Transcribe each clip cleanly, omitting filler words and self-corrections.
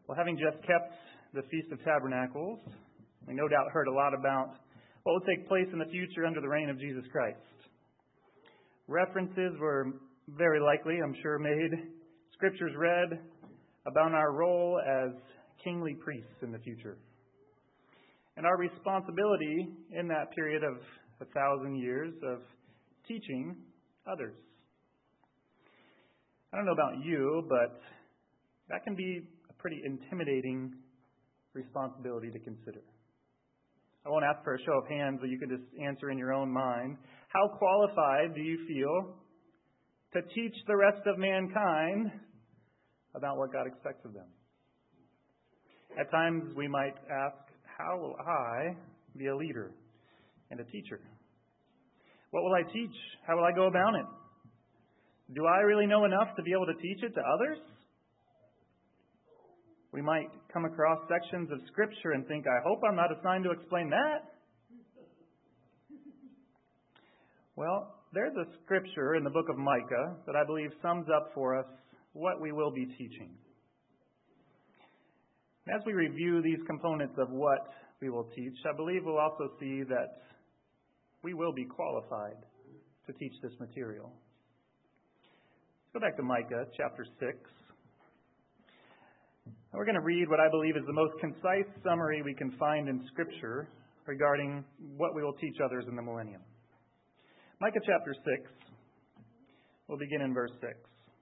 Well, having just kept the Feast of Tabernacles, we no doubt heard a lot about what will take place in the future under the reign of Jesus Christ. References were very likely, I'm sure, made, scriptures read about our role as kingly priests in the future, and our responsibility in that period of 1,000 years of teaching others. I don't know about you, but that can be a pretty intimidating responsibility to consider. I won't ask for a show of hands, but you can just answer in your own mind. How qualified do you feel to teach the rest of mankind about what God expects of them? At times we might ask, how will I be a leader and a teacher? What will I teach? How will I go about it? Do I really know enough to be able to teach it to others? We might come across sections of Scripture and think, I hope I'm not assigned to explain that. Well, there's a Scripture in the book of Micah that I believe sums up for us what we will be teaching. As we review these components of what we will teach, I believe we'll also see that we will be qualified to teach this material. Let's go back to Micah chapter 6. We're going to read what I believe is the most concise summary we can find in Scripture regarding what we will teach others in the millennium. Micah chapter 6, we'll begin in verse 6.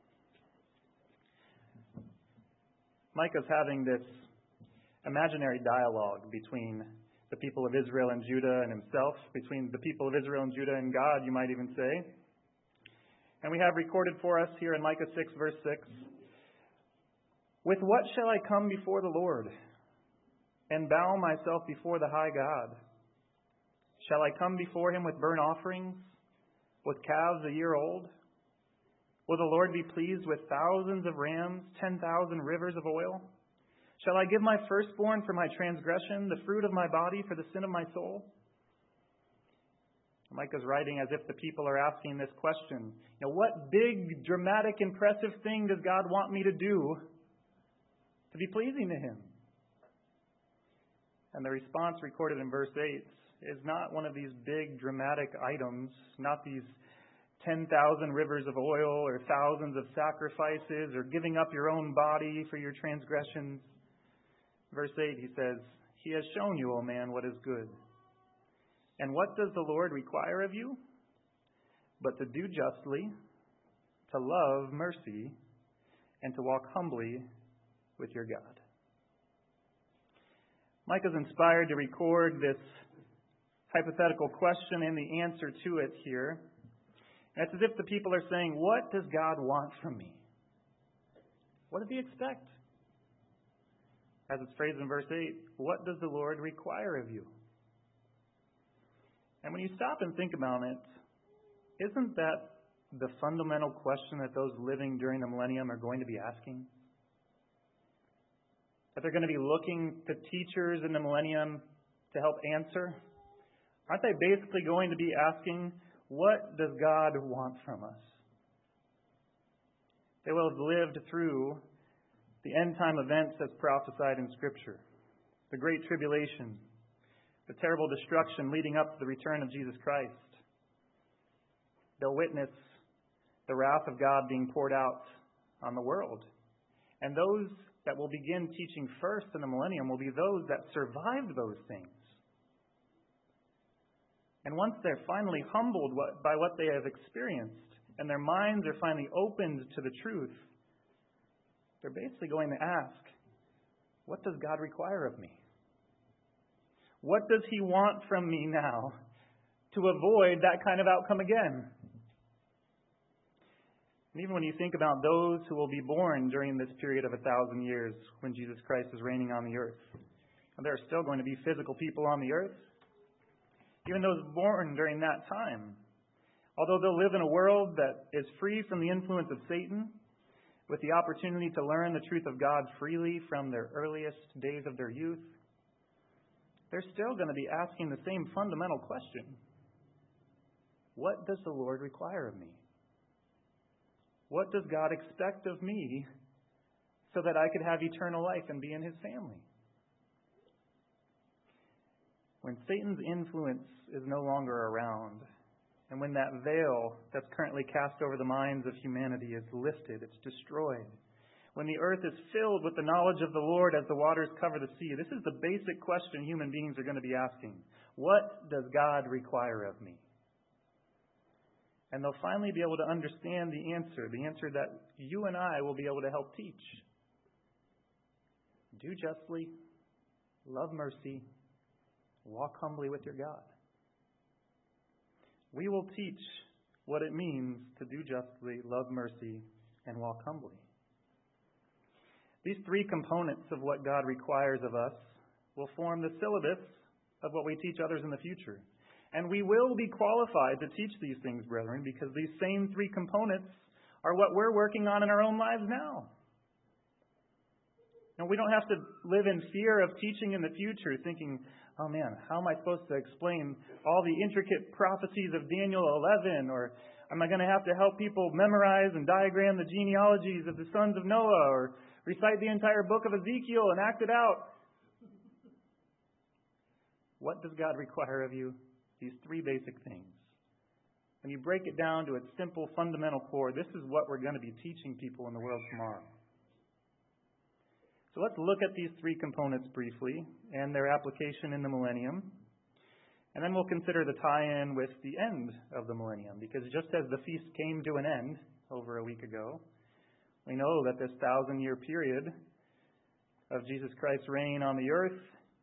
Micah's having this imaginary dialogue between the people of Israel and Judah and himself, between the people of Israel and Judah and God, you might even say. And we have recorded for us here in Micah 6, verse 6, with what shall I come before the Lord and bow myself before the high God? Shall I come before him with burnt offerings, with calves a year old? Will the Lord be pleased with thousands of rams, 10,000 rivers of oil? Shall I give my firstborn for my transgression, the fruit of my body for the sin of my soul? Micah's writing as if the people are asking this question. What big, dramatic, impressive thing does God want me to do to be pleasing to him? And the response recorded in verse 8 is not one of these big, dramatic items, not these 10,000 rivers of oil or thousands of sacrifices or giving up your own body for your transgressions. Verse 8, he says, He has shown you, O man, what is good. And what does the Lord require of you? But to do justly, to love mercy, and to walk humbly with your God. Micah's inspired to record this hypothetical question and the answer to it here. And it's as if the people are saying, what does God want from me? What does he expect? As it's phrased in verse 8, what does the Lord require of you? And when you stop and think about it, isn't that the fundamental question that those living during the millennium are going to be asking? That they're going to be looking to teachers in the millennium to help answer? Aren't they basically going to be asking, what does God want from us? They will have lived through the end-time events as prophesied in Scripture, the Great Tribulation, the terrible destruction leading up to the return of Jesus Christ. They'll witness the wrath of God being poured out on the world. And those that will begin teaching first in the millennium will be those that survived those things. And once they're finally humbled by what they have experienced, and their minds are finally opened to the truth, they're basically going to ask, what does God require of me? What does he want from me now to avoid that kind of outcome again? And even when you think about those who will be born during this period of 1,000 years when Jesus Christ is reigning on the earth, and there are still going to be physical people on the earth, even those born during that time, although they'll live in a world that is free from the influence of Satan, with the opportunity to learn the truth of God freely from their earliest days of their youth, they're still going to be asking the same fundamental question. What does the Lord require of me? What does God expect of me so that I could have eternal life and be in his family. When Satan's influence is no longer around, and when that veil that's currently cast over the minds of humanity is lifted, it's destroyed. When the earth is filled with the knowledge of the Lord as the waters cover the sea, this is the basic question human beings are going to be asking. What does God require of me? And they'll finally be able to understand the answer that you and I will be able to help teach. Do justly, love mercy, walk humbly with your God. We will teach what it means to do justly, love mercy, and walk humbly. These three components of what God requires of us will form the syllabus of what we teach others in the future. And we will be qualified to teach these things, brethren, because these same three components are what we're working on in our own lives now. And we don't have to live in fear of teaching in the future, thinking, oh man, how am I supposed to explain all the intricate prophecies of Daniel 11? Or am I going to have to help people memorize and diagram the genealogies of the sons of Noah? Or recite the entire book of Ezekiel and act it out? What does God require of you? These three basic things. When you break it down to its simple, fundamental core, this is what we're going to be teaching people in the world tomorrow. So let's look at these three components briefly and their application in the millennium. And then we'll consider the tie-in with the end of the millennium. Because just as the feast came to an end over a week ago, we know that this 1,000-year period of Jesus Christ's reign on the earth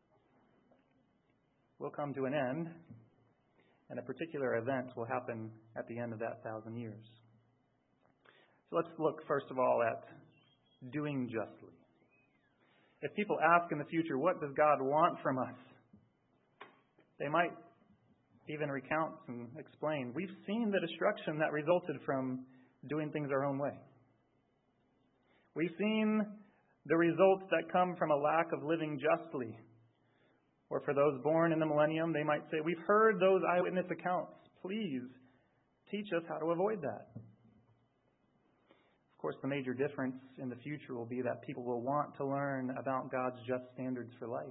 will come to an end. And a particular event will happen at the end of that 1,000 years. So let's look first of all at doing justly. If people ask in the future, what does God want from us? They might even recount and explain, we've seen the destruction that resulted from doing things our own way. We've seen the results that come from a lack of living justly. Or for those born in the millennium, they might say, we've heard those eyewitness accounts. Please teach us how to avoid that. Of course, the major difference in the future will be that people will want to learn about God's just standards for life.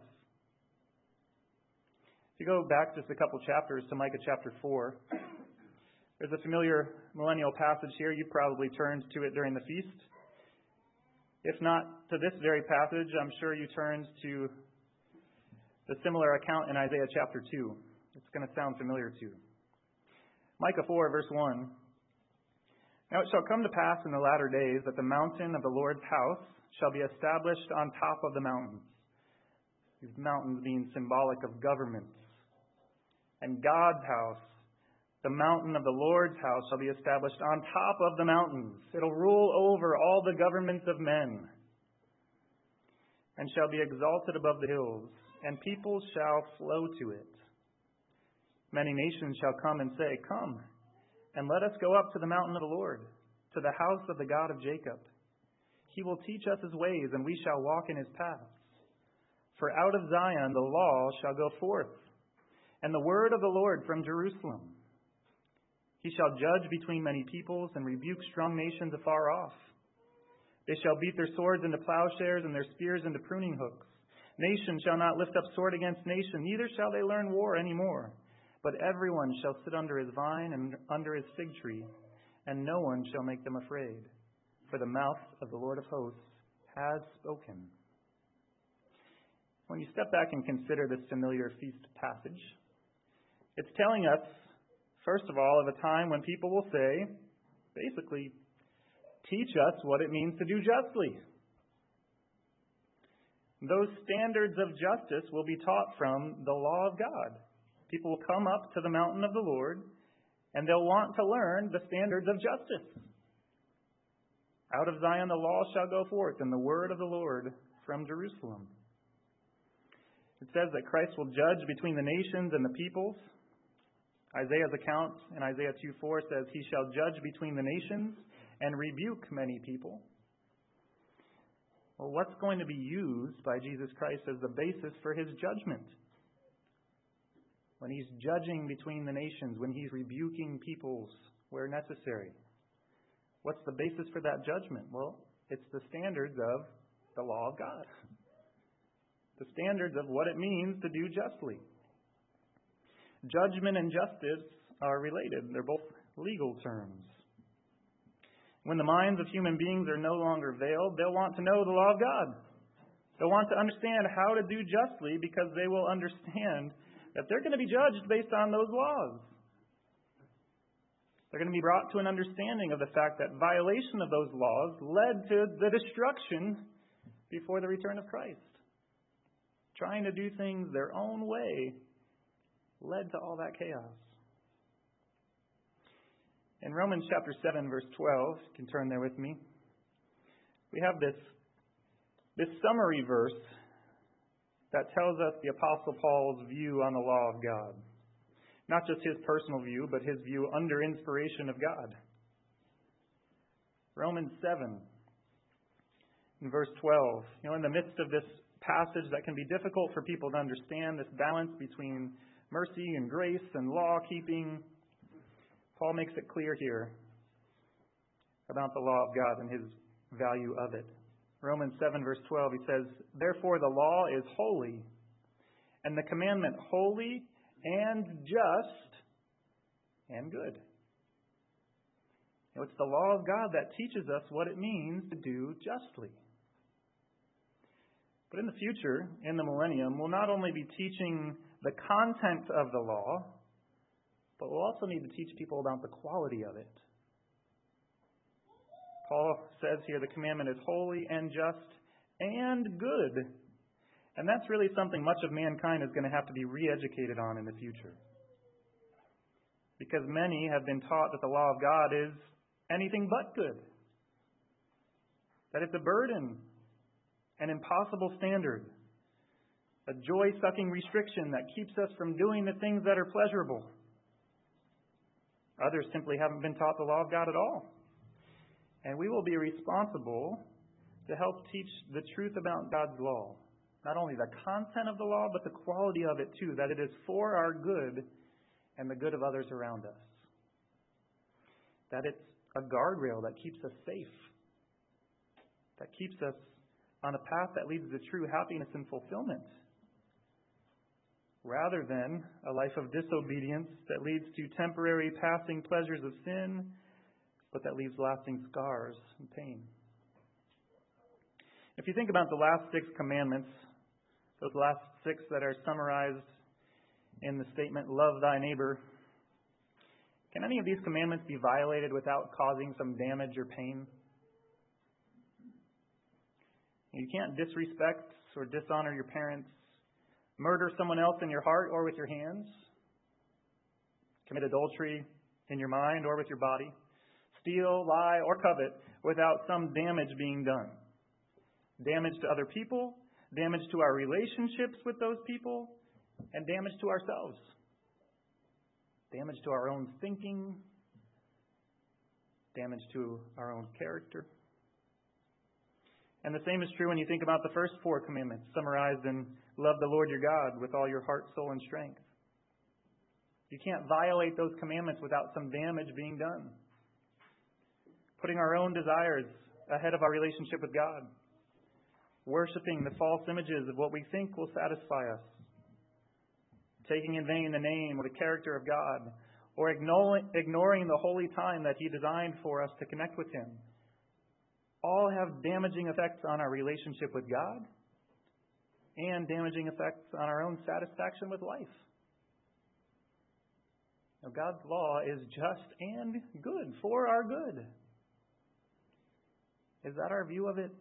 If you go back just a couple chapters to Micah chapter 4, there's a familiar millennial passage here. You probably turned to it during the feast. If not to this very passage, I'm sure you turned to the similar account in Isaiah chapter 2. It's going to sound familiar too. Micah 4, verse 1. Now it shall come to pass in the latter days that the mountain of the Lord's house shall be established on top of the mountains. These mountains being symbolic of governments. And God's house, the mountain of the Lord's house, shall be established on top of the mountains. It'll rule over all the governments of men. And shall be exalted above the hills, and people shall flow to it. Many nations shall come and say, come, and let us go up to the mountain of the Lord, to the house of the God of Jacob. He will teach us his ways, and we shall walk in his paths. For out of Zion the law shall go forth, and the word of the Lord from Jerusalem. He shall judge between many peoples, and rebuke strong nations afar off. They shall beat their swords into plowshares, and their spears into pruning hooks. Nation shall not lift up sword against nation, neither shall they learn war any more. But everyone shall sit under his vine and under his fig tree, and no one shall make them afraid. For the mouth of the Lord of hosts has spoken. When you step back and consider this familiar feast passage, it's telling us, first of all, of a time when people will say, basically, teach us what it means to do justly. Those standards of justice will be taught from the law of God. People will come up to the mountain of the Lord, and they'll want to learn the standards of justice. Out of Zion the law shall go forth, and the word of the Lord from Jerusalem. It says that Christ will judge between the nations and the peoples. Isaiah's account in Isaiah 2:4 says, he shall judge between the nations and rebuke many people. Well, what's going to be used by Jesus Christ as the basis for his judgment? When he's judging between the nations, when he's rebuking peoples where necessary. What's the basis for that judgment? Well, it's the standards of the law of God. The standards of what it means to do justly. Judgment and justice are related. They're both legal terms. When the minds of human beings are no longer veiled, they'll want to know the law of God. They'll want to understand how to do justly because they will understand that they're going to be judged based on those laws. They're going to be brought to an understanding of the fact that violation of those laws led to the destruction before the return of Christ. Trying to do things their own way led to all that chaos. In Romans chapter 7, verse 12, you can turn there with me, we have this summary verse that tells us the Apostle Paul's view on the law of God. Not just his personal view, but his view under inspiration of God. Romans 7, in verse 12. In the midst of this passage that can be difficult for people to understand, this balance between mercy and grace and law-keeping, Paul makes it clear here about the law of God and his value of it. Romans 7, verse 12, he says, "Therefore the law is holy, and the commandment holy and just and good." It's the law of God that teaches us what it means to do justly. But in the future, in the millennium, we'll not only be teaching the content of the law, but we'll also need to teach people about the quality of it. Paul says here the commandment is holy and just and good. And that's really something much of mankind is going to have to be re-educated on in the future. Because many have been taught that the law of God is anything but good. That it's a burden, an impossible standard, a joy-sucking restriction that keeps us from doing the things that are pleasurable. Others simply haven't been taught the law of God at all. And we will be responsible to help teach the truth about God's law. Not only the content of the law, but the quality of it too, that it is for our good and the good of others around us. That it's a guardrail that keeps us safe, that keeps us on a path that leads to true happiness and fulfillment, rather than a life of disobedience that leads to temporary passing pleasures of sin, but that leaves lasting scars and pain. If you think about the last 6 commandments, those last 6 that are summarized in the statement, "Love thy neighbor," can any of these commandments be violated without causing some damage or pain? You can't disrespect or dishonor your parents, murder someone else in your heart or with your hands, commit adultery in your mind or with your body, steal, lie, or covet without some damage being done. Damage to other people, damage to our relationships with those people, and damage to ourselves. Damage to our own thinking, damage to our own character. And the same is true when you think about the first 4 commandments, summarized in love the Lord your God with all your heart, soul, and strength. You can't violate those commandments without some damage being done. Putting our own desires ahead of our relationship with God. Worshipping the false images of what we think will satisfy us. Taking in vain the name or the character of God. Or ignoring the holy time that He designed for us to connect with Him. All have damaging effects on our relationship with God and damaging effects on our own satisfaction with life. Now, God's law is just and good, for our good. Is that our view of it?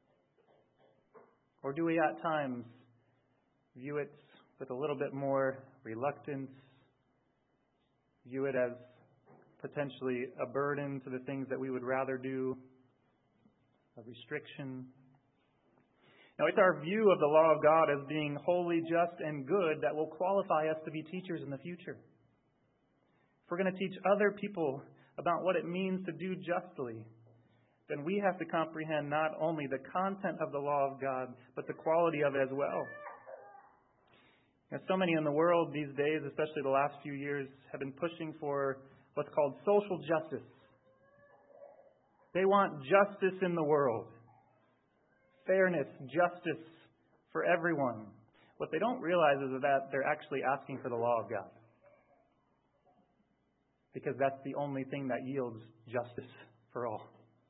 Or do we at times view it with a little bit more reluctance, view it as potentially a burden to the things that we would rather do, a restriction? Now, it's our view of the law of God as being holy, just, and good that will qualify us to be teachers in the future. If we're going to teach other people about what it means to do justly, then we have to comprehend not only the content of the law of God, but the quality of it as well. Now, so many in the world these days, especially the last few years, have been pushing for what's called social justice. They want justice in the world. fairness, justice for everyone. What they don't realize is that they're actually asking for the law of God. Because that's the only thing that yields justice for all.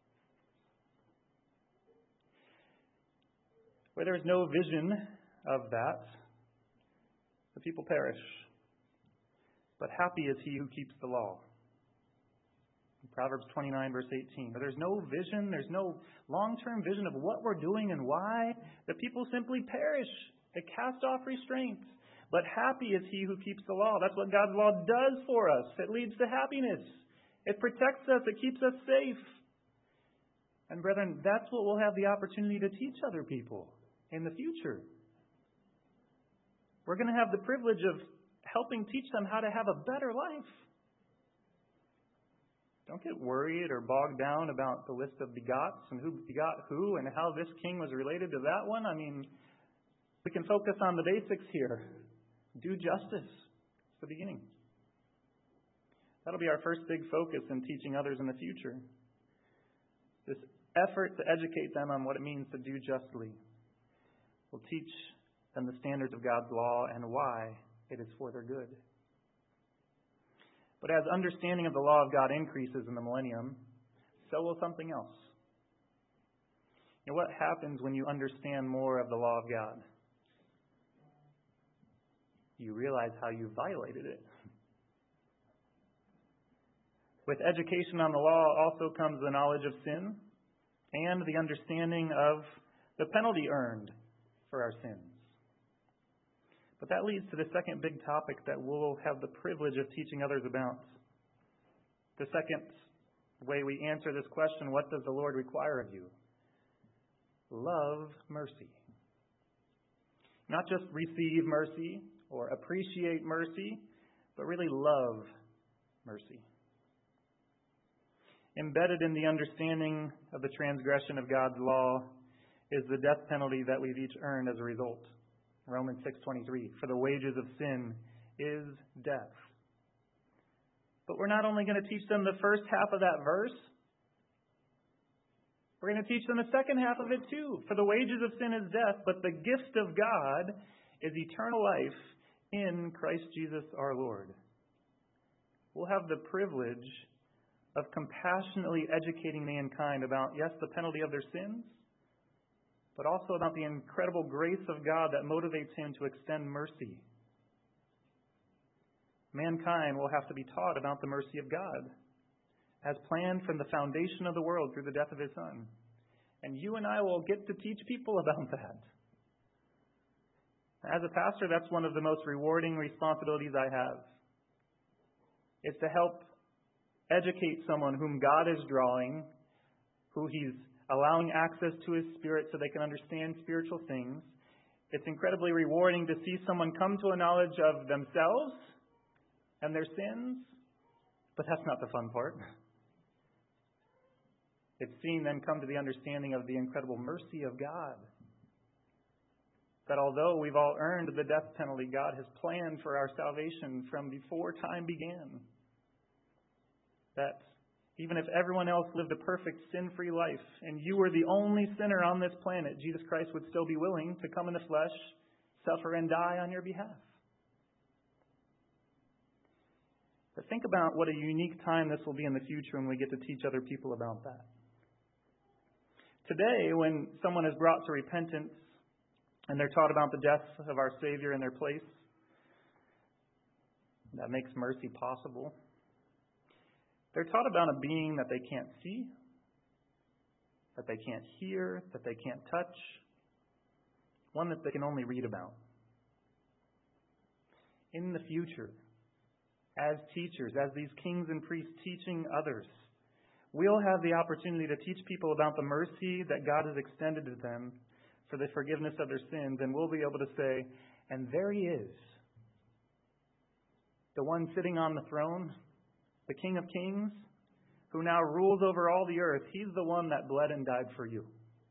Where there is no vision of that, the people perish. But happy is he who keeps the law. Proverbs 29, verse 18. Where there's no vision, there's no long-term vision of what we're doing and why, the people simply perish. They cast off restraint. But happy is he who keeps the law. That's what God's law does for us. It leads to happiness. It protects us. It keeps us safe. And brethren, that's what we'll have the opportunity to teach other people in the future. We're going to have the privilege of helping teach them how to have a better life. Don't get worried or bogged down about the list of begots and who begot who and how this king was related to that one. I mean, we can focus on the basics here. Do justice. It's the beginning. That'll be our first big focus in teaching others in the future. This effort to educate them on what it means to do justly. We'll teach them the standards of God's law and why it is for their good. But as understanding of the law of God increases in the millennium, so will something else. You know, what happens when you understand more of the law of God? You realize how you violated it. With education on the law also comes the knowledge of sin and the understanding of the penalty earned for our sins. But that leads to the second big topic that we'll have the privilege of teaching others about. The second way we answer this question, what does the Lord require of you? Love mercy. Not just receive mercy or appreciate mercy, but really love mercy. Embedded in the understanding of the transgression of God's law is the death penalty that we've each earned as a result. Romans 6:23, for the wages of sin is death. But we're not only going to teach them the first half of that verse, we're going to teach them the second half of it too. For the wages of sin is death, but the gift of God is eternal life in Christ Jesus our Lord. We'll have the privilege of compassionately educating mankind about, yes, the penalty of their sins, but also about the incredible grace of God that motivates him to extend mercy. Mankind will have to be taught about the mercy of God as planned from the foundation of the world through the death of his Son. And you and I will get to teach people about that. As a pastor, that's one of the most rewarding responsibilities I have. It's to help educate someone whom God is drawing, who he's allowing access to his Spirit so they can understand spiritual things. It's incredibly rewarding to see someone come to a knowledge of themselves and their sins, but that's not the fun part. It's seeing them come to the understanding of the incredible mercy of God. That although we've all earned the death penalty, God has planned for our salvation from before time began. That even if everyone else lived a perfect sin-free life and you were the only sinner on this planet, Jesus Christ would still be willing to come in the flesh, suffer and die on your behalf. But think about what a unique time this will be in the future when we get to teach other people about that. Today, when someone is brought to repentance and they're taught about the death of our Savior in their place, that makes mercy possible. They're taught about a being that they can't see, that they can't hear, that they can't touch, one that they can only read about. In the future, as teachers, as these kings and priests teaching others, we'll have the opportunity to teach people about the mercy that God has extended to them for the forgiveness of their sins, and we'll be able to say, and there he is, the one sitting on the throne, the King of Kings, who now rules over all the earth. He's the one that bled and died for you.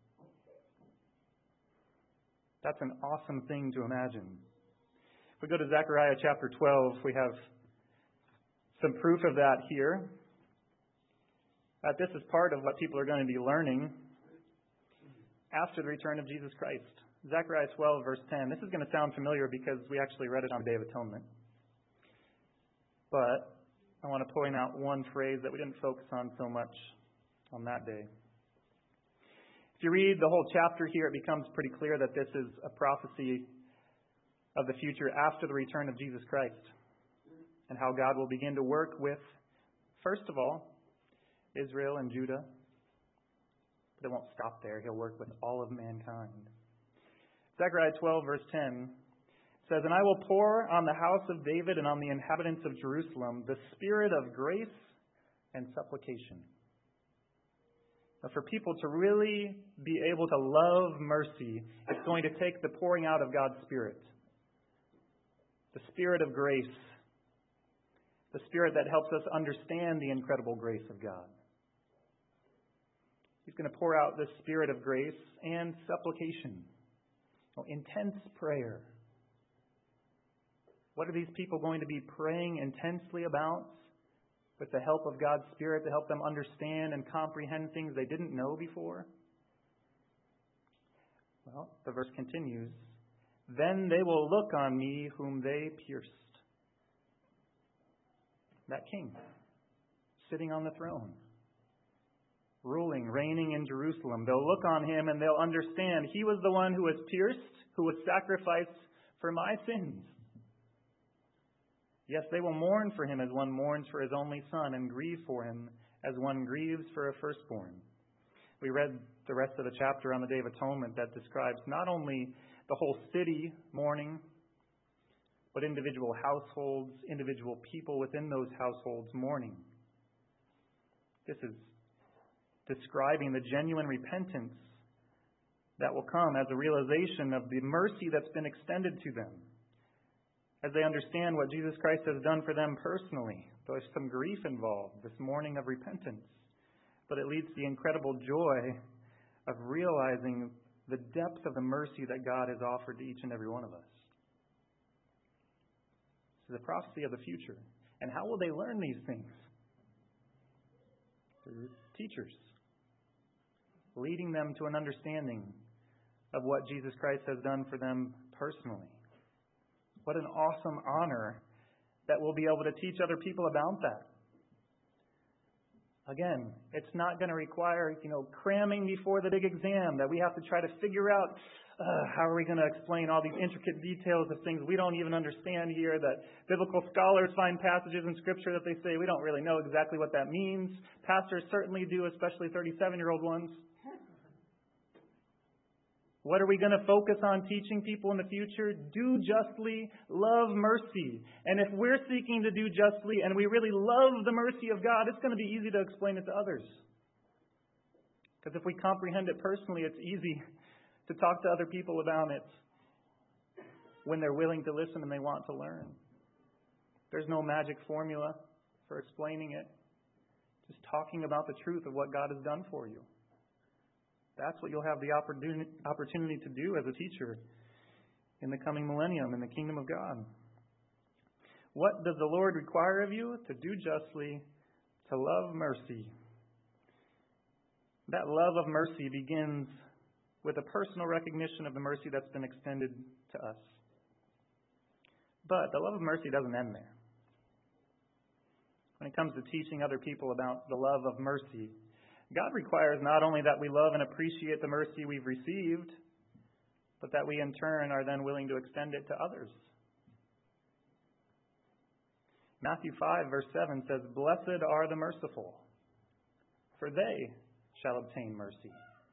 That's an awesome thing to imagine. If we go to Zechariah chapter 12, we have some proof of that here. That this is part of what people are going to be learning. after the return of Jesus Christ. Zechariah 12, verse 10. This is going to sound familiar because we actually read it on the Day of Atonement. But I want to point out one phrase that we didn't focus on so much on that day. If you read the whole chapter here, it becomes pretty clear that this is a prophecy of the future after the return of Jesus Christ, and how God will begin to work with, first of all, Israel and Judah. But it won't stop there. He'll work with all of mankind. Zechariah 12, verse 10 says, "And I will pour on the house of David and on the inhabitants of Jerusalem the spirit of grace and supplication." Now, for people to really be able to love mercy, it's going to take the pouring out of God's Spirit. The Spirit of grace. The Spirit that helps us understand the incredible grace of God. He's going to pour out the Spirit of grace and supplication. Intense prayer. What are these people going to be praying intensely about with the help of God's Spirit to help them understand and comprehend things they didn't know before? Well, the verse continues, "Then they will look on me whom they pierced." That King, sitting on the throne, ruling, reigning in Jerusalem. They'll look on him and they'll understand he was the one who was pierced, who was sacrificed for my sins. Yes, they will mourn for him as one mourns for his only son, and grieve for him as one grieves for a firstborn. We read the rest of the chapter on the Day of Atonement that describes not only the whole city mourning, but individual households, individual people within those households mourning. This is describing the genuine repentance that will come as a realization of the mercy that's been extended to them, as they understand what Jesus Christ has done for them personally. There's some grief involved, this mourning of repentance, but it leads to the incredible joy of realizing the depth of the mercy that God has offered to each and every one of us. This is a prophecy of the future. And how will they learn these things? Through teachers, leading them to an understanding of what Jesus Christ has done for them personally. What an awesome honor that we'll be able to teach other people about that. Again, it's not going to require, cramming before the big exam that we have to try to figure out how are we going to explain all these intricate details of things we don't even understand here, that biblical scholars find passages in Scripture that they say we don't really know exactly what that means. Pastors certainly do, especially 37-year-old ones. What are we going to focus on teaching people in the future? Do justly, love mercy. And if we're seeking to do justly and we really love the mercy of God, it's going to be easy to explain it to others. Because if we comprehend it personally, it's easy to talk to other people about it when they're willing to listen and they want to learn. There's no magic formula for explaining it. Just talking about the truth of what God has done for you. That's what you'll have the opportunity to do as a teacher in the coming millennium in the kingdom of God. What does the Lord require of you? To do justly, to love mercy. That love of mercy begins with a personal recognition of the mercy that's been extended to us. But the love of mercy doesn't end there. When it comes to teaching other people about the love of mercy, God requires not only that we love and appreciate the mercy we've received, but that we in turn are then willing to extend it to others. Matthew 5, verse 7 says, "Blessed are the merciful, for they shall obtain mercy."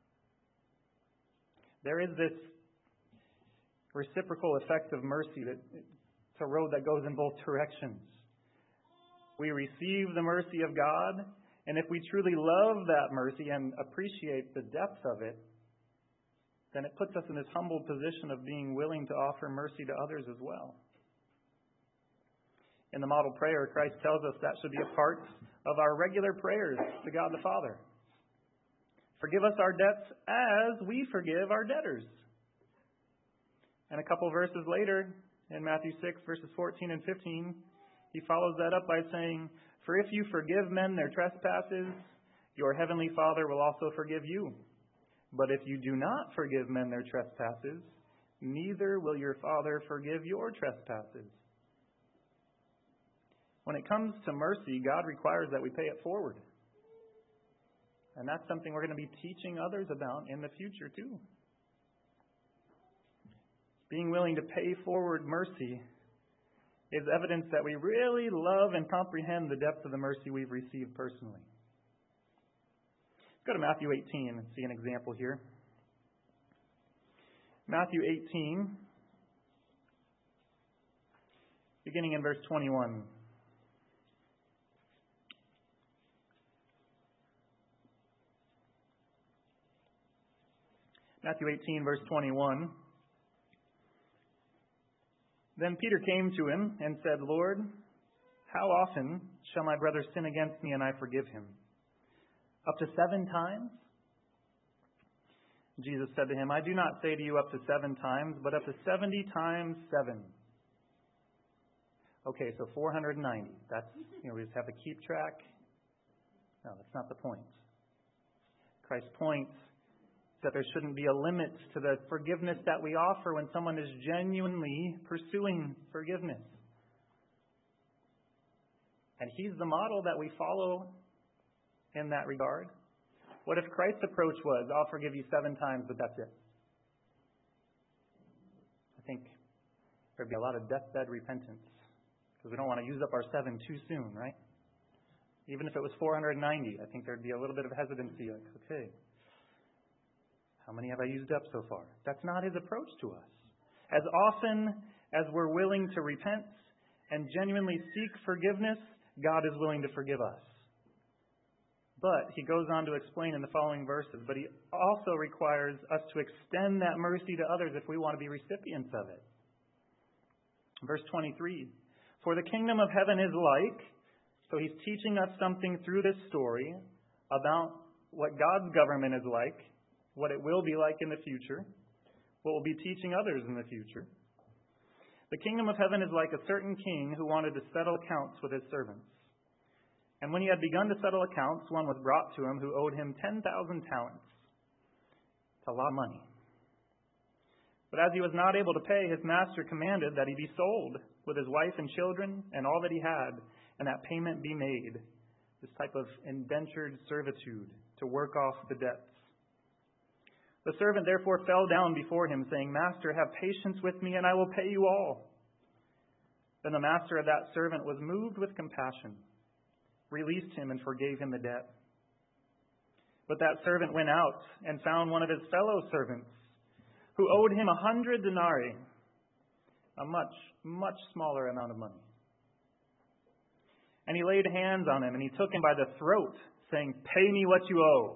There is this reciprocal effect of mercy that it's a road that goes in both directions. We receive the mercy of God, and if we truly love that mercy and appreciate the depth of it, then it puts us in this humble position of being willing to offer mercy to others as well. In the model prayer, Christ tells us that should be a part of our regular prayers to God the Father. Forgive us our debts as we forgive our debtors. And a couple verses later, in Matthew 6, verses 14 and 15, he follows that up by saying, "For if you forgive men their trespasses, your heavenly Father will also forgive you. But if you do not forgive men their trespasses, neither will your Father forgive your trespasses. When it comes to mercy, God requires that we pay it forward. And that's something we're going to be teaching others about in the future too. Being willing to pay forward mercy is evidence that we really love and comprehend the depth of the mercy we've received personally. Let's go to Matthew 18 and see an example here. Matthew 18, beginning in verse 21. Matthew 18, verse 21. Then Peter came to him and said, Lord, how often shall my brother sin against me and I forgive him? Up to 7 times? Jesus said to him, I do not say to you up to 7 times, but up to 70 times 7. Okay, so 490. That's, we just have to keep track. No, that's not the point. Christ's point is that there shouldn't be a limit to the forgiveness that we offer when someone is genuinely pursuing forgiveness. And He's the model that we follow in that regard. What if Christ's approach was, I'll forgive you 7 times, but that's it? I think there'd be a lot of deathbed repentance because we don't want to use up our 7 too soon, right? Even if it was 490, I think there'd be a little bit of hesitancy, like, okay, how many have I used up so far? That's not His approach to us. As often as we're willing to repent and genuinely seek forgiveness, God is willing to forgive us. But He goes on to explain in the following verses, but He also requires us to extend that mercy to others if we want to be recipients of it. Verse 23, for the kingdom of heaven is like, so He's teaching us something through this story about what God's government is like, what it will be like in the future, what we'll be teaching others in the future. The kingdom of heaven is like a certain king who wanted to settle accounts with his servants. And when he had begun to settle accounts, one was brought to him who owed him 10,000 talents. It's a lot of money. But as he was not able to pay, his master commanded that he be sold with his wife and children and all that he had, and that payment be made. This type of indentured servitude to work off the debts. The servant therefore fell down before him, saying, Master, have patience with me, and I will pay you all. Then the master of that servant was moved with compassion, released him, and forgave him the debt. But that servant went out and found one of his fellow servants, who owed him 100 denarii, a much, much smaller amount of money. And he laid hands on him, and he took him by the throat, saying, Pay me what you owe.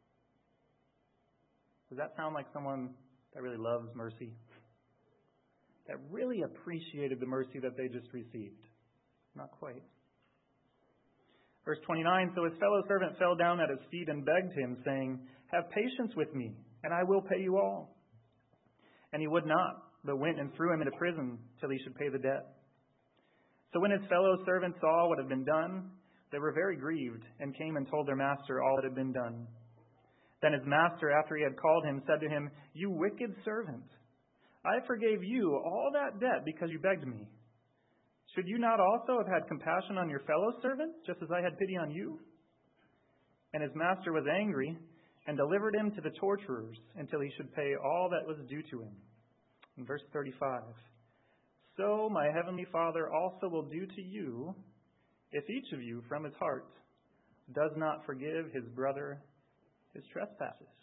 Does that sound like someone that really loves mercy? That really appreciated the mercy that they just received? Not quite. Verse 29, so his fellow servant fell down at his feet and begged him, saying, Have patience with me, and I will pay you all. And he would not, but went and threw him into prison till he should pay the debt. So when his fellow servants saw what had been done, they were very grieved, and came and told their master all that had been done. Then his master, after he had called him, said to him, You wicked servant, I forgave you all that debt because you begged me. Should you not also have had compassion on your fellow servant, just as I had pity on you? And his master was angry and delivered him to the torturers until he should pay all that was due to him. In verse 35, So my heavenly Father also will do to you if each of you from his heart does not forgive his brother his trespasses.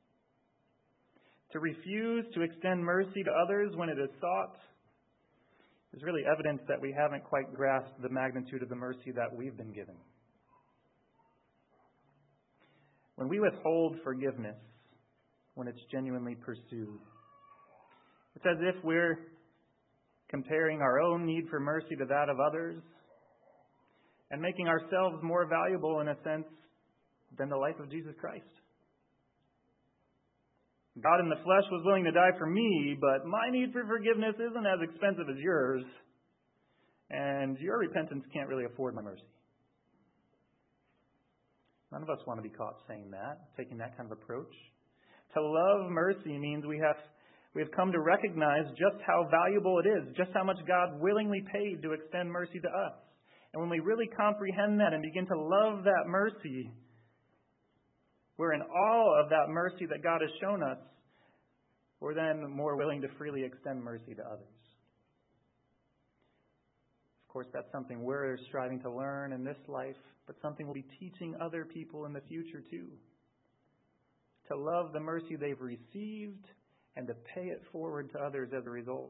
To refuse to extend mercy to others when it is sought is really evidence that we haven't quite grasped the magnitude of the mercy that we've been given. When we withhold forgiveness, when it's genuinely pursued, it's as if we're comparing our own need for mercy to that of others and making ourselves more valuable in a sense than the life of Jesus Christ. God in the flesh was willing to die for me, but my need for forgiveness isn't as expensive as yours, and your repentance can't really afford my mercy. None of us want to be caught saying that, taking that kind of approach. To love mercy means we have come to recognize just how valuable it is, just how much God willingly paid to extend mercy to us. And when we really comprehend that and begin to love that mercy, we're in awe of that mercy that God has shown us. We're then more willing to freely extend mercy to others. Of course, that's something we're striving to learn in this life, but something we'll be teaching other people in the future too. To love the mercy they've received and to pay it forward to others as a result.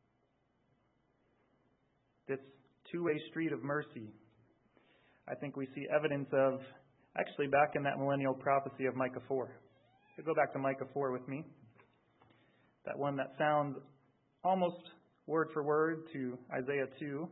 This two-way street of mercy, I think we see evidence of actually back in that millennial prophecy of Micah 4. So go back to Micah 4 with me. That one that sounds almost word for word to Isaiah 2.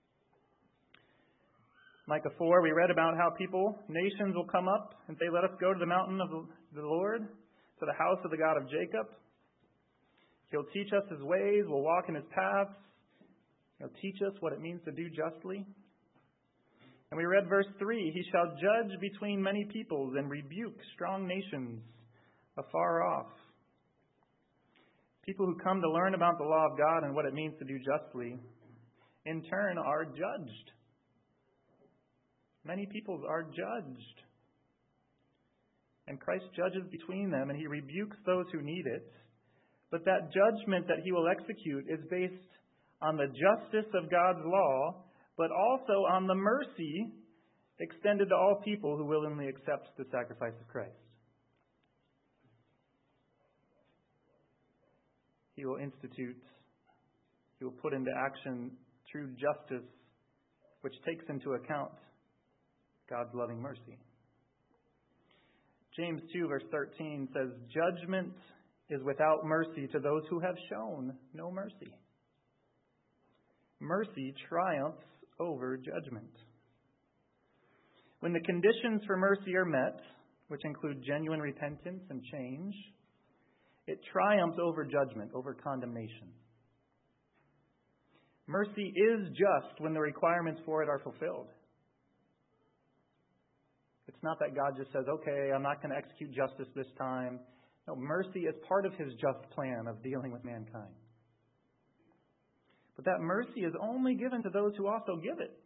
Micah 4, we read about how nations will come up and say, let us go to the mountain of the Lord, to the house of the God of Jacob. He'll teach us his ways, we'll walk in his paths. He'll teach us what it means to do justly. And we read verse 3, he shall judge between many peoples and rebuke strong nations afar off. People who come to learn about the law of God and what it means to do justly, in turn, are judged. Many peoples are judged. And Christ judges between them, and he rebukes those who need it. But that judgment that he will execute is based on the justice of God's law, but also on the mercy extended to all people who willingly accept the sacrifice of Christ. He will put into action true justice, which takes into account God's loving mercy. James 2, verse 13 says, judgment is without mercy to those who have shown no mercy. Mercy triumphs over judgment. When the conditions for mercy are met, which include genuine repentance and change, it triumphs over judgment, over condemnation. Mercy is just when the requirements for it are fulfilled. It's not that God just says, okay, I'm not going to execute justice this time. No, mercy is part of his just plan of dealing with mankind. But that mercy is only given to those who also give it.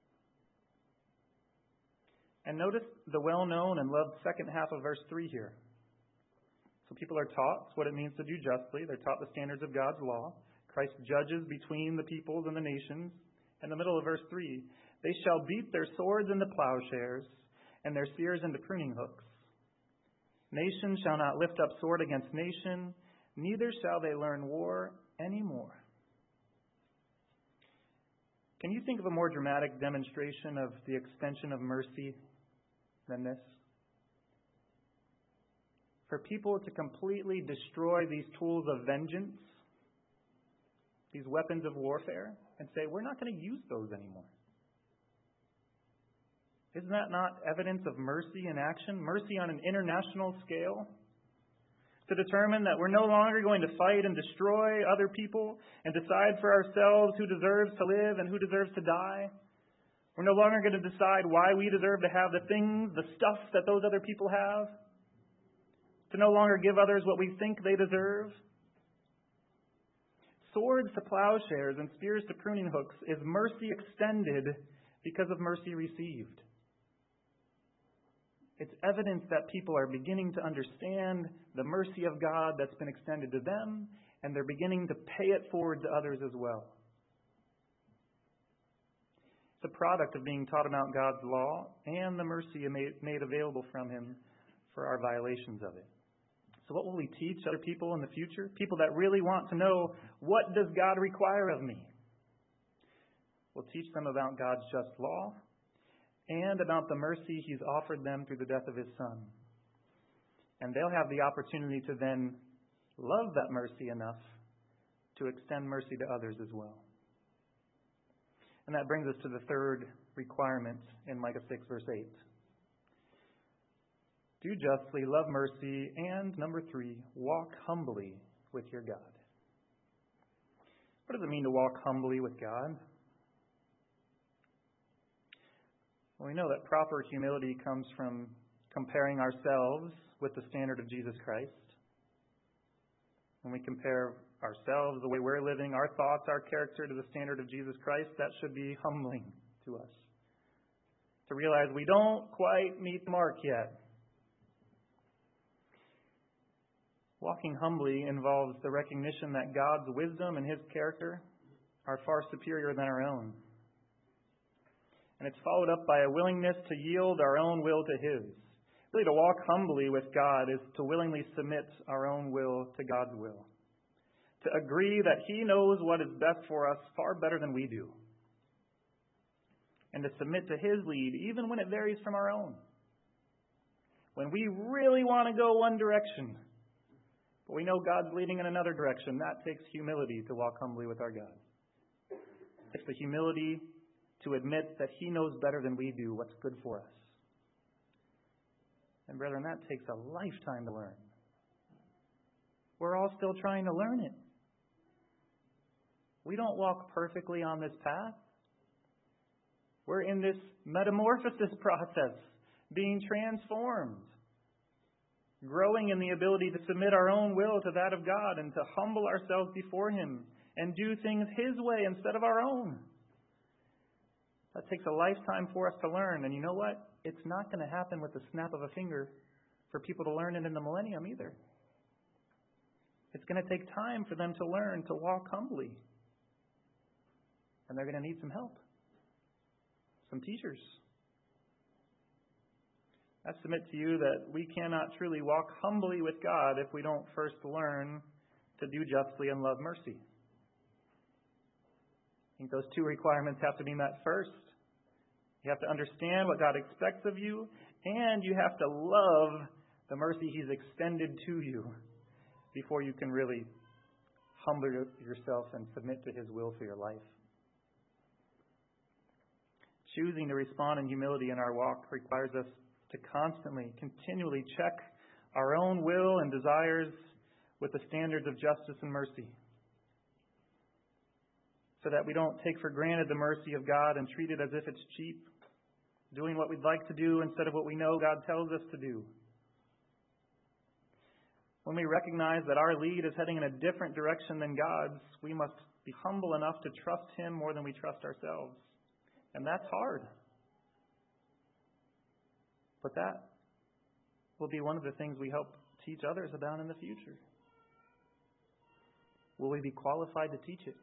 And notice the well-known and loved second half of verse 3 here. So people are taught what it means to do justly. They're taught the standards of God's law. Christ judges between the peoples and the nations. In the middle of verse 3, they shall beat their swords into plowshares and their spears into pruning hooks. Nation shall not lift up sword against nation, neither shall they learn war anymore. Can you think of a more dramatic demonstration of the extension of mercy than this? For people to completely destroy these tools of vengeance, these weapons of warfare, and say, we're not going to use those anymore. Isn't that not evidence of mercy in action? Mercy on an international scale? To determine that we're no longer going to fight and destroy other people and decide for ourselves who deserves to live and who deserves to die. We're no longer going to decide why we deserve to have the things, the stuff that those other people have. To no longer give others what we think they deserve. Swords to plowshares and spears to pruning hooks is mercy extended because of mercy received. It's evidence that people are beginning to understand the mercy of God that's been extended to them, and they're beginning to pay it forward to others as well. It's a product of being taught about God's law and the mercy made available from him for our violations of it. So what will we teach other people in the future? People that really want to know, what does God require of me? We'll teach them about God's just law and about the mercy he's offered them through the death of his Son. And they'll have the opportunity to then love that mercy enough to extend mercy to others as well. And that brings us to the third requirement in Micah 6, verse 8. Do justly, love mercy, and number 3, walk humbly with your God. What does it mean to walk humbly with God? Well, we know that proper humility comes from comparing ourselves with the standard of Jesus Christ. When we compare ourselves, the way we're living, our thoughts, our character to the standard of Jesus Christ, that should be humbling to us. To realize we don't quite meet the mark yet. Walking humbly involves the recognition that God's wisdom and His character are far superior than our own. And it's followed up by a willingness to yield our own will to His. Really, to walk humbly with God is to willingly submit our own will to God's will. To agree that He knows what is best for us far better than we do. And to submit to His lead, even when it varies from our own. When we really want to go one direction, but we know God's leading in another direction, that takes humility to walk humbly with our God. It's the humility to admit that He knows better than we do what's good for us. And brethren, that takes a lifetime to learn. We're all still trying to learn it. We don't walk perfectly on this path. We're in this metamorphosis process, being transformed, growing in the ability to submit our own will to that of God and to humble ourselves before Him and do things His way instead of our own. That takes a lifetime for us to learn. And you know what? It's not going to happen with the snap of a finger for people to learn it in the millennium either. It's going to take time for them to learn to walk humbly. And they're going to need some help. Some teachers. I submit to you that we cannot truly walk humbly with God if we don't first learn to do justly and love mercy. I think those two requirements have to be met first. You have to understand what God expects of you, and you have to love the mercy He's extended to you before you can really humble yourself and submit to His will for your life. Choosing to respond in humility in our walk requires us to constantly, continually check our own will and desires with the standards of justice and mercy, so that we don't take for granted the mercy of God and treat it as if it's cheap, doing what we'd like to do instead of what we know God tells us to do. When we recognize that our lead is heading in a different direction than God's, we must be humble enough to trust Him more than we trust ourselves. And that's hard. But that will be one of the things we help teach others about in the future. Will we be qualified to teach it?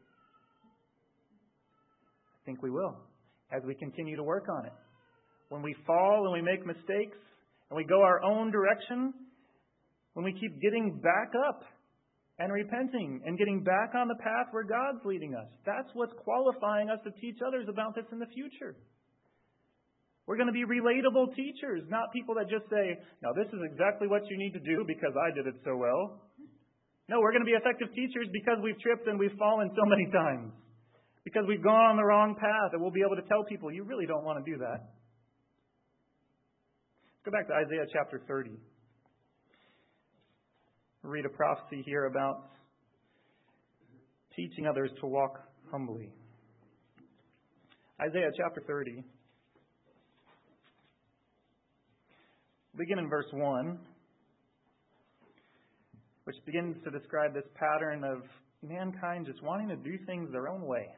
I think we will, as we continue to work on it. When we fall and we make mistakes and we go our own direction, when we keep getting back up and repenting and getting back on the path where God's leading us, that's what's qualifying us to teach others about this in the future. We're going to be relatable teachers, not people that just say, now this is exactly what you need to do because I did it so well. No, we're going to be effective teachers because we've tripped and we've fallen so many times. Because we've gone on the wrong path, and we'll be able to tell people, you really don't want to do that. Let's go back to Isaiah chapter 30. We'll read a prophecy here about teaching others to walk humbly. Isaiah chapter 30. Begin in verse 1, which begins to describe this pattern of mankind just wanting to do things their own way.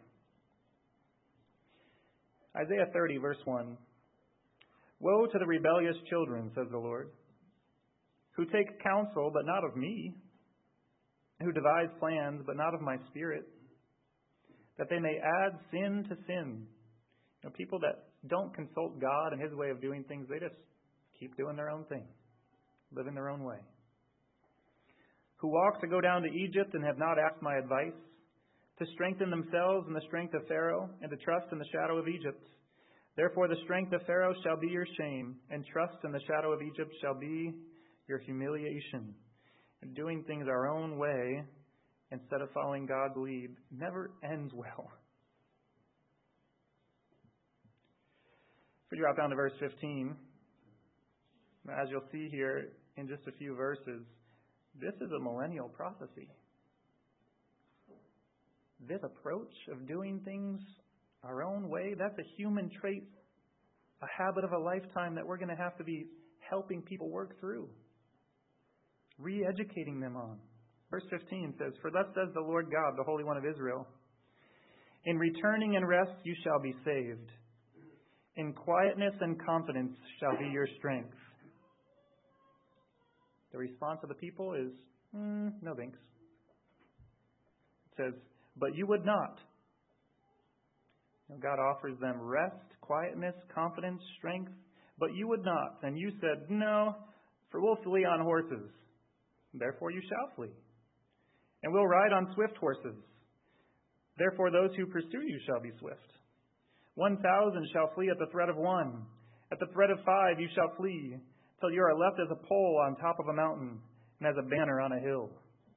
Isaiah 30, verse 1. Woe to the rebellious children, says the Lord, who take counsel, but not of me, who devise plans, but not of my Spirit, that they may add sin to sin. You know, people that don't consult God and His way of doing things, they just keep doing their own thing, living their own way. Who walk to go down to Egypt and have not asked my advice, to strengthen themselves in the strength of Pharaoh, and to trust in the shadow of Egypt. Therefore the strength of Pharaoh shall be your shame, and trust in the shadow of Egypt shall be your humiliation. And doing things our own way, instead of following God's lead, never ends well. If we drop down to verse 15, as you'll see here in just a few verses, this is a millennial prophecy. This approach of doing things our own way, that's a human trait, a habit of a lifetime that we're going to have to be helping people work through, re-educating them on. Verse 15 says, "For thus says the Lord God, the Holy One of Israel, in returning and rest you shall be saved. In quietness and confidence shall be your strength." The response of the people is, no thanks. It says, "But you would not." God offers them rest, quietness, confidence, strength, but you would not. And you said, "No, for we'll flee on horses. Therefore you shall flee. And we'll ride on swift horses. Therefore those who pursue you shall be swift. 1,000 shall flee at the threat of one. At the threat of 5 you shall flee, till you are left as a pole on top of a mountain and as a banner on a hill."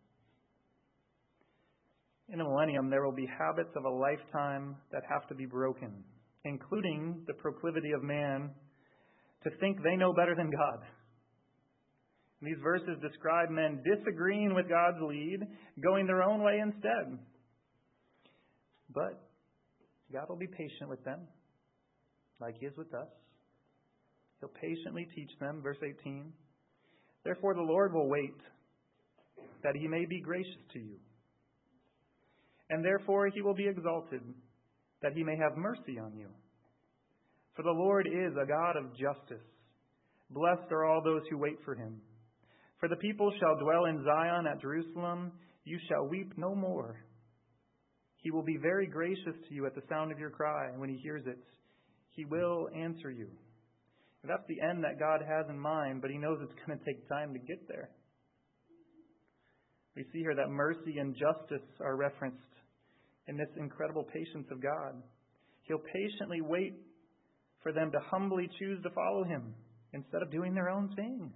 In the millennium, there will be habits of a lifetime that have to be broken, including the proclivity of man to think they know better than God. And these verses describe men disagreeing with God's lead, going their own way instead. But God will be patient with them, like He is with us. He'll patiently teach them. Verse 18, "Therefore the Lord will wait, that He may be gracious to you. And therefore He will be exalted, that He may have mercy on you. For the Lord is a God of justice. Blessed are all those who wait for Him. For the people shall dwell in Zion at Jerusalem. You shall weep no more. He will be very gracious to you at the sound of your cry. And when He hears it, He will answer you." And that's the end that God has in mind, but He knows it's going to take time to get there. We see here that mercy and justice are referenced in this incredible patience of God. He'll patiently wait for them to humbly choose to follow Him instead of doing their own thing.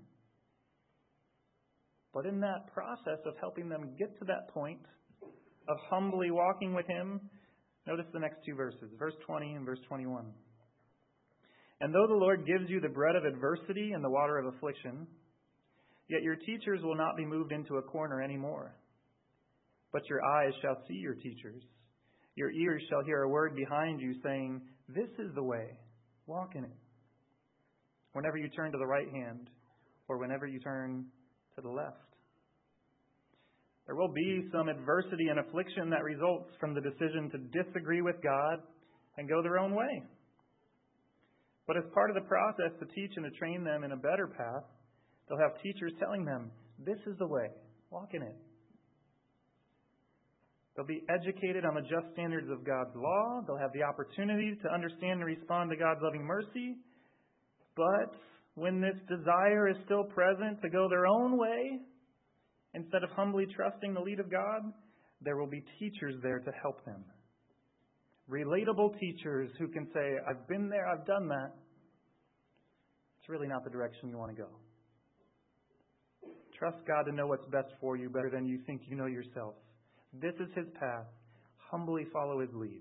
But in that process of helping them get to that point of humbly walking with Him, notice the next 2 verses, verse 20 and verse 21. "And though the Lord gives you the bread of adversity and the water of affliction, yet your teachers will not be moved into a corner anymore. But your eyes shall see your teachers. Your ears shall hear a word behind you saying, 'This is the way, walk in it.' Whenever you turn to the right hand, or whenever you turn to the left." There will be some adversity and affliction that results from the decision to disagree with God and go their own way. But as part of the process to teach and to train them in a better path, they'll have teachers telling them, "This is the way, walk in it." They'll be educated on the just standards of God's law. They'll have the opportunity to understand and respond to God's loving mercy. But when this desire is still present to go their own way, instead of humbly trusting the lead of God, there will be teachers there to help them. Relatable teachers who can say, "I've been there, I've done that. It's really not the direction you want to go. Trust God to know what's best for you better than you think you know yourself. This is His path. Humbly follow His lead."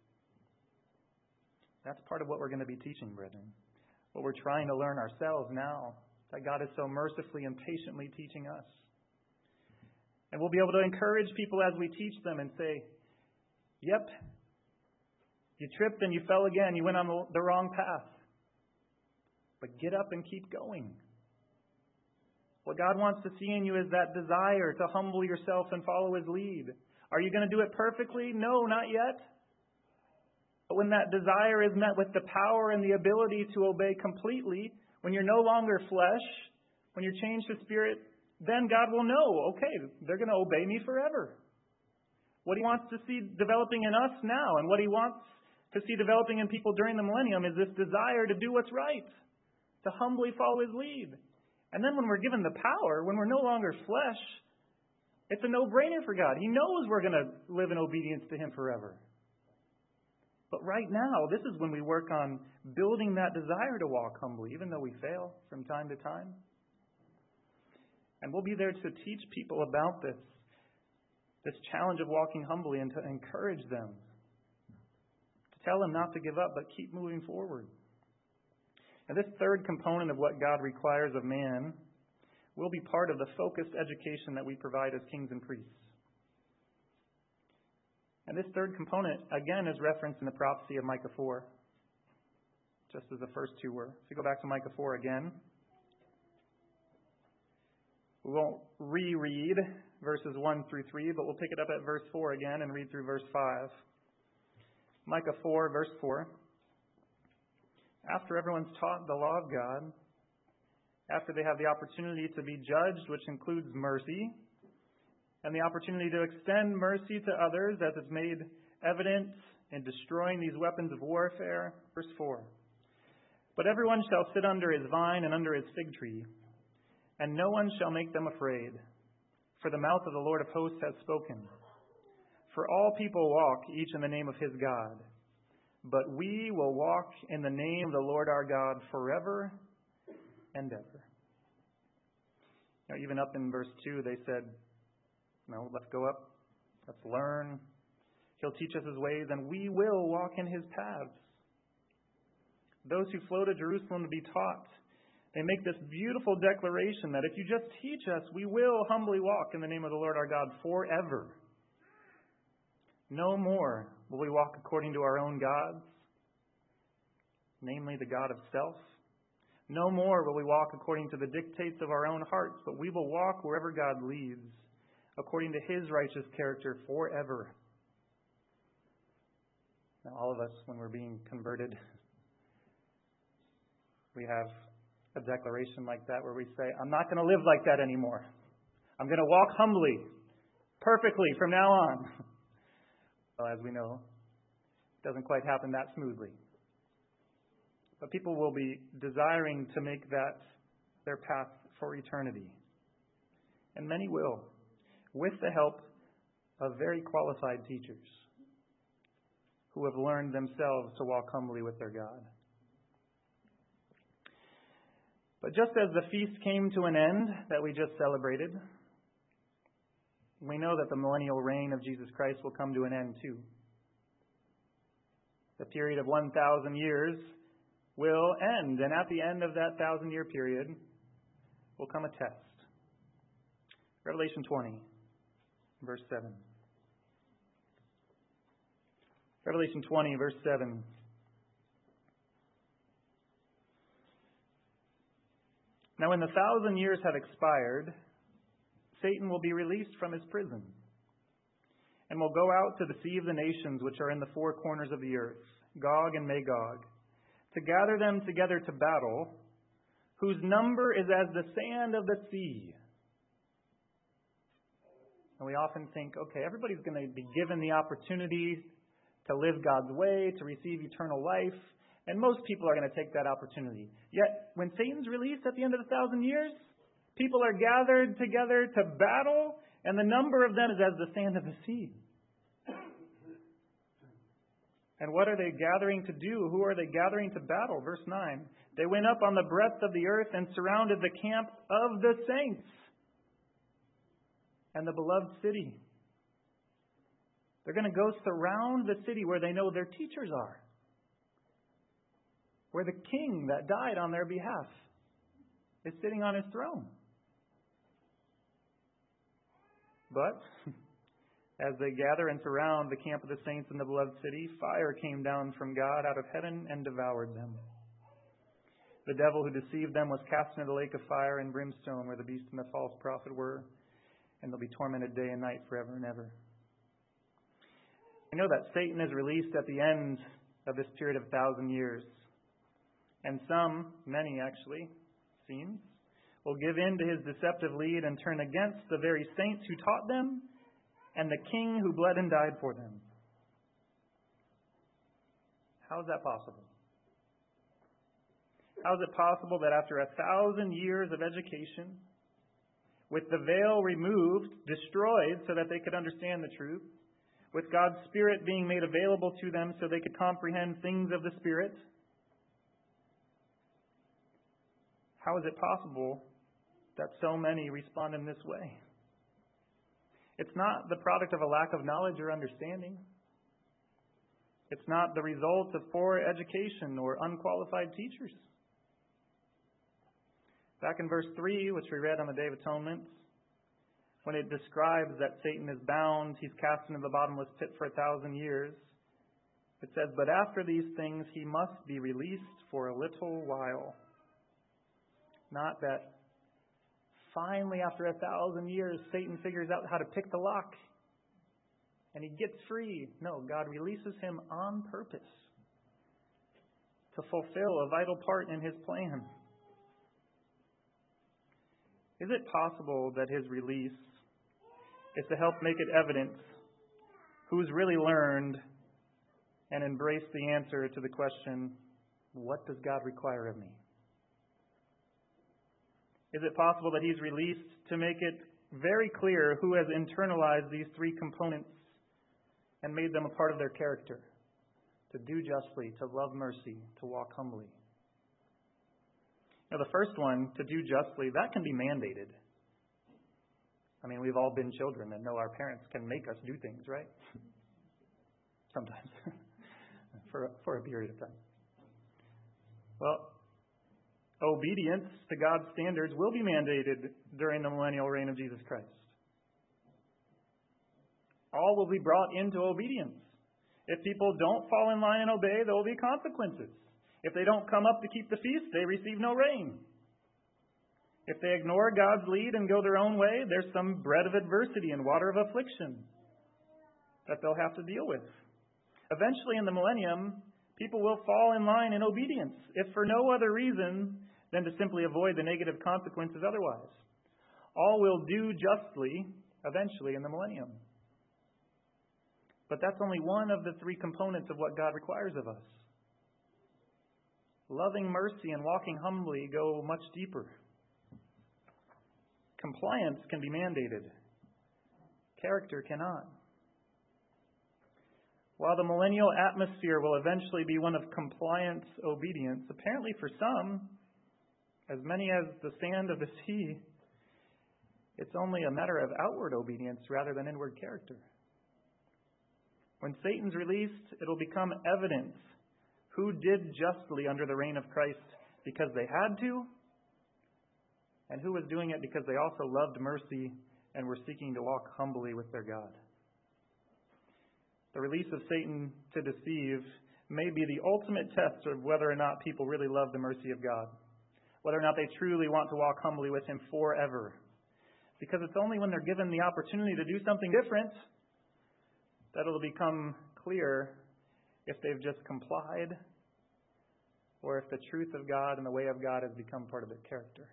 That's part of what we're going to be teaching, brethren. What we're trying to learn ourselves now, that God is so mercifully and patiently teaching us. And we'll be able to encourage people as we teach them and say, "Yep, you tripped and you fell again. You went on the wrong path. But get up and keep going." What God wants to see in you is that desire to humble yourself and follow His lead. Are you going to do it perfectly? No, not yet. But when that desire is met with the power and the ability to obey completely, when you're no longer flesh, when you're changed to spirit, then God will know, okay, they're going to obey me forever. What He wants to see developing in us now, and what He wants to see developing in people during the millennium, is this desire to do what's right, to humbly follow His lead. And then when we're given the power, when we're no longer flesh, it's a no-brainer for God. He knows we're going to live in obedience to Him forever. But right now, this is when we work on building that desire to walk humbly, even though we fail from time to time. And we'll be there to teach people about this challenge of walking humbly, and to encourage them, to tell them not to give up, but keep moving forward. And this third component of what God requires of man will be part of the focused education that we provide as kings and priests. And this third component, again, is referenced in the prophecy of Micah 4, just as the first two were. If you go back to Micah 4 again, we won't reread verses 1 through 3, but we'll pick it up at verse 4 again and read through verse 5. Micah 4, verse 4. After everyone's taught the law of God, after they have the opportunity to be judged, which includes mercy, and the opportunity to extend mercy to others as it's made evident in destroying these weapons of warfare. Verse 4. But everyone shall sit under his vine and under his fig tree, and no one shall make them afraid, for the mouth of the Lord of hosts has spoken. For all people walk, each in the name of his God, but we will walk in the name of the Lord our God forever and ever. Even up in verse 2, they said, no, let's go up, let's learn. He'll teach us his ways, and we will walk in his paths. Those who flow to Jerusalem to be taught, they make this beautiful declaration that if you just teach us, we will humbly walk in the name of the Lord our God forever. No more will we walk according to our own gods, namely the God of self. No more will we walk according to the dictates of our own hearts, but we will walk wherever God leads, according to his righteous character forever. Now, all of us, when we're being converted, we have a declaration like that where we say, I'm not going to live like that anymore. I'm going to walk humbly, perfectly from now on. Well, as we know, it doesn't quite happen that smoothly. But people will be desiring to make that their path for eternity. And many will, with the help of very qualified teachers who have learned themselves to walk humbly with their God. But just as the feast came to an end that we just celebrated, we know that the millennial reign of Jesus Christ will come to an end too. The period of 1,000 years will end, and at the end of that 1,000-year period will come a test. Revelation 20, verse 7. Revelation 20, verse 7. Now when the 1,000 years have expired, Satan will be released from his prison and will go out to deceive the nations which are in the four corners of the earth, Gog and Magog, to gather them together to battle, whose number is as the sand of the sea. And we often think, okay, everybody's going to be given the opportunity to live God's way, to receive eternal life. And most people are going to take that opportunity. Yet, when Satan's released at the end of the 1,000 years, people are gathered together to battle, and the number of them is as the sand of the sea. And what are they gathering to do? Who are they gathering to battle? Verse 9. They went up on the breadth of the earth and surrounded the camp of the saints and the beloved city. They're going to go surround the city where they know their teachers are, where the king that died on their behalf is sitting on his throne. But as they gather and surround the camp of the saints in the beloved city, fire came down from God out of heaven and devoured them. The devil who deceived them was cast into the lake of fire and brimstone, where the beast and the false prophet were, and they'll be tormented day and night forever and ever. We know that Satan is released at the end of this period of 1,000 years. And some, many actually, seems, will give in to his deceptive lead and turn against the very saints who taught them and the king who bled and died for them. How is that possible? How is it possible that after 1,000 years of education, with the veil removed, destroyed so that they could understand the truth, with God's Spirit being made available to them so they could comprehend things of the Spirit, how is it possible that so many respond in this way? It's not the product of a lack of knowledge or understanding. It's not the result of poor education or unqualified teachers. Back in verse 3, which we read on the Day of Atonement, when it describes that Satan is bound, he's cast into the bottomless pit for 1,000 years, it says, "But after these things he must be released for a little while." Not that Finally, after 1,000 years, Satan figures out how to pick the lock. And he gets free. No, God releases him on purpose to fulfill a vital part in his plan. Is it possible that his release is to help make it evident who's really learned and embraced the answer to the question, what does God require of me? Is it possible that he's released to make it very clear who has internalized these three components and made them a part of their character? To do justly, to love mercy, to walk humbly. Now, the first one, to do justly, that can be mandated. I mean, we've all been children and know our parents can make us do things, right? Sometimes. for a period of time. Well, obedience to God's standards will be mandated during the millennial reign of Jesus Christ. All will be brought into obedience. If people don't fall in line and obey, there will be consequences. If they don't come up to keep the feast, they receive no rain. If they ignore God's lead and go their own way, there's some bread of adversity and water of affliction that they'll have to deal with. Eventually, in the millennium, people will fall in line in obedience, if for no other reason than to simply avoid the negative consequences otherwise. All will do justly, eventually, in the millennium. But that's only one of the three components of what God requires of us. Loving mercy and walking humbly go much deeper. Compliance can be mandated. Character cannot. While the millennial atmosphere will eventually be one of compliance obedience, apparently for some, as many as the sand of the sea, it's only a matter of outward obedience rather than inward character. When Satan's released, it'll become evidence who did justly under the reign of Christ because they had to, and who was doing it because they also loved mercy and were seeking to walk humbly with their God. The release of Satan to deceive may be the ultimate test of whether or not people really love the mercy of God, whether or not they truly want to walk humbly with Him forever. Because it's only when they're given the opportunity to do something different that it'll become clear if they've just complied or if the truth of God and the way of God has become part of their character.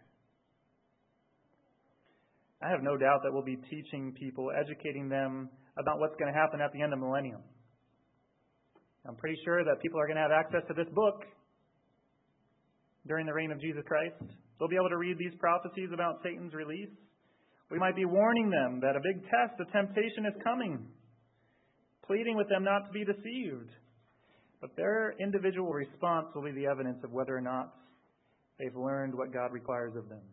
I have no doubt that we'll be teaching people, educating them about what's going to happen at the end of the millennium. I'm pretty sure that people are going to have access to this book during the reign of Jesus Christ. They'll be able to read these prophecies about Satan's release. We might be warning them that a big test of temptation is coming, pleading with them not to be deceived. But their individual response will be the evidence of whether or not they've learned what God requires of them.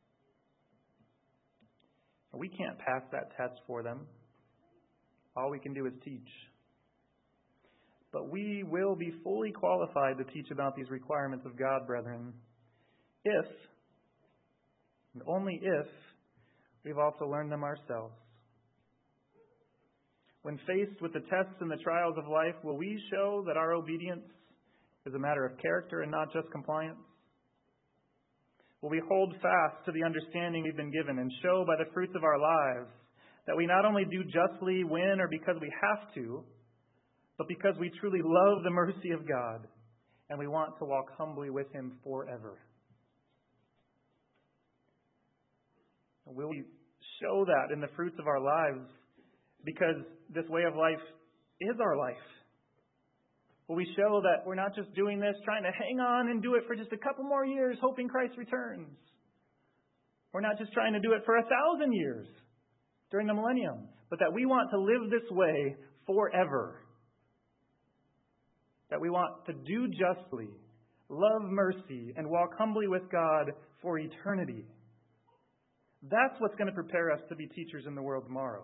We can't pass that test for them. All we can do is teach. But we will be fully qualified to teach about these requirements of God, brethren, if, and only if, we've also learned them ourselves. When faced with the tests and the trials of life, will we show that our obedience is a matter of character and not just compliance? Will we hold fast to the understanding we've been given and show by the fruits of our lives that we not only do justly when or because we have to, but because we truly love the mercy of God and we want to walk humbly with Him forever? Will we show that in the fruits of our lives because this way of life is our life? Will we show that we're not just doing this, trying to hang on and do it for just a couple more years, hoping Christ returns? We're not just trying to do it for 1,000 years during the millennium, but that we want to live this way forever. That we want to do justly, love mercy, and walk humbly with God for eternity. That's what's going to prepare us to be teachers in the world tomorrow.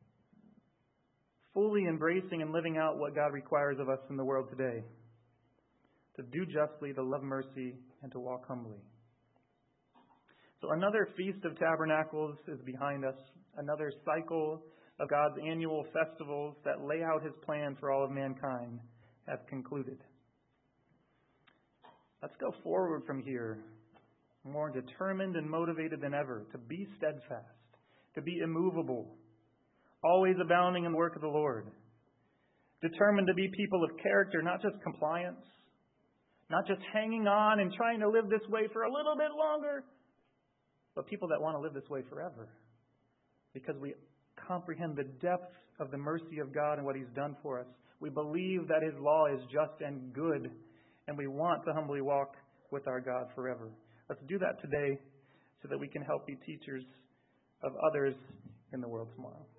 Fully embracing and living out what God requires of us in the world today. To do justly, to love mercy, and to walk humbly. So another Feast of Tabernacles is behind us. Another cycle of God's annual festivals that lay out His plan for all of mankind has concluded. Let's go forward from here more determined and motivated than ever to be steadfast, to be immovable, always abounding in the work of the Lord, determined to be people of character, not just compliance, not just hanging on and trying to live this way for a little bit longer, but people that want to live this way forever, because we comprehend the depth of the mercy of God and what He's done for us. We believe that His law is just and good, and we want to humbly walk with our God forever. Let's do that today so that we can help be teachers of others in the world tomorrow.